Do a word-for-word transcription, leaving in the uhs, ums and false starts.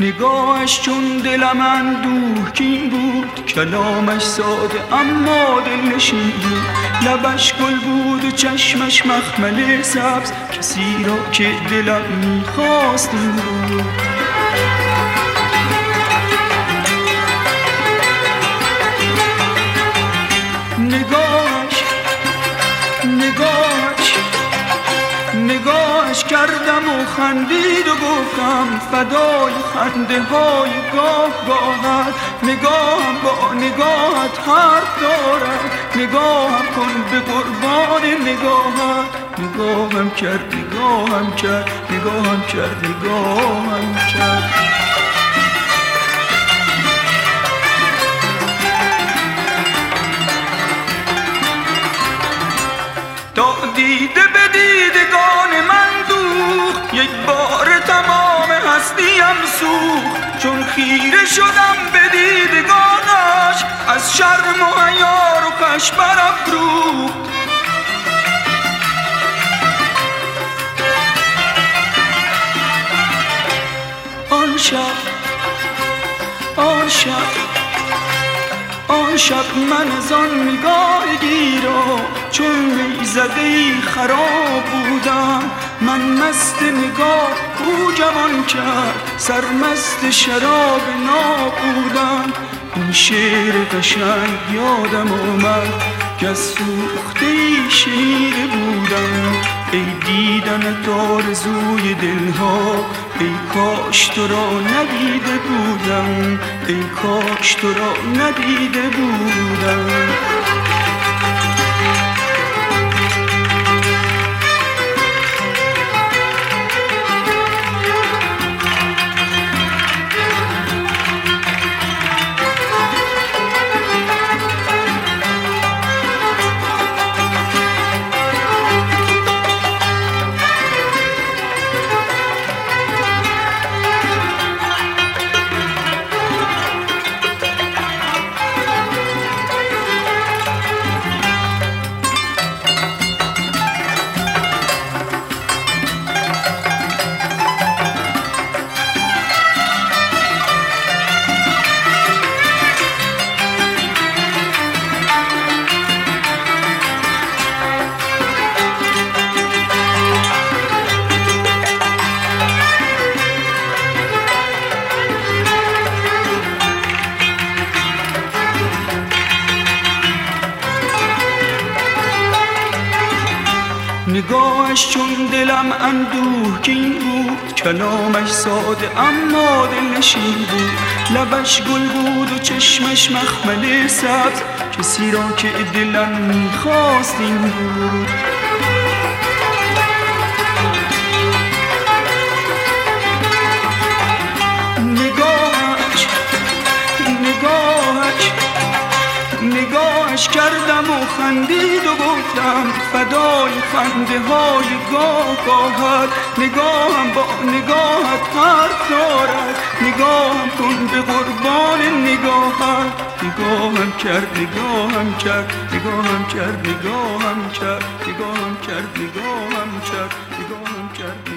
نگاهش چون دلم اندوهگین بود، کلامش ساده اما دلنشین بود. لبش گل بود و چشمش مخمل سبز، کسی را که دلم میخواست این بود. نگاهش نگاهش نگاهش کردم و خندید و گفتم فدای خنده های گاه گاهت. نگاهم با نگاهت حرف دارد، نگاهم کن به قربان نگاهت. نگاهم کرد نگاهم کرد نگاهم کرد نگاهم کرد. تا دیده به دیدگان من دوخت، یک بار تمام هستیم سوخت. چون خیره شدم به دیدگانش، از شرم و حیا رخش برافروخت. آن شب آن شب آن شب من از آن نگاه گیرا چون می زده‌ای خراب بودم. من مست نگاه او جوان کرد، سرمست شراب ناب بودم. این شعر قشنگ یادم آمد که از سوخته‌ای شنیده بودم. ای دیدنت آرزوی دلها، ای کاش تو را ندیده بودم، ای کاش تو را ندیده بودم. نگاهش چون دلم اندوهگین بود، کلامش ساده اما دلنشین بود. لبش گل بود و چشمش مخمل سبز، کسی را که دلم میخواست این بود. نگاهش نگاهش نگاهش کردم و خندید و گفتم فدای خنده های گاه گاهت. نگاهم با نگاهت حرف دارد، نگاهم کن به قربان نگاهت. نگاهم کرد نگاهم کرد نگاهم کرد نگاهم کرد نگاهم کرد نگاهم کرد نگاهم کرد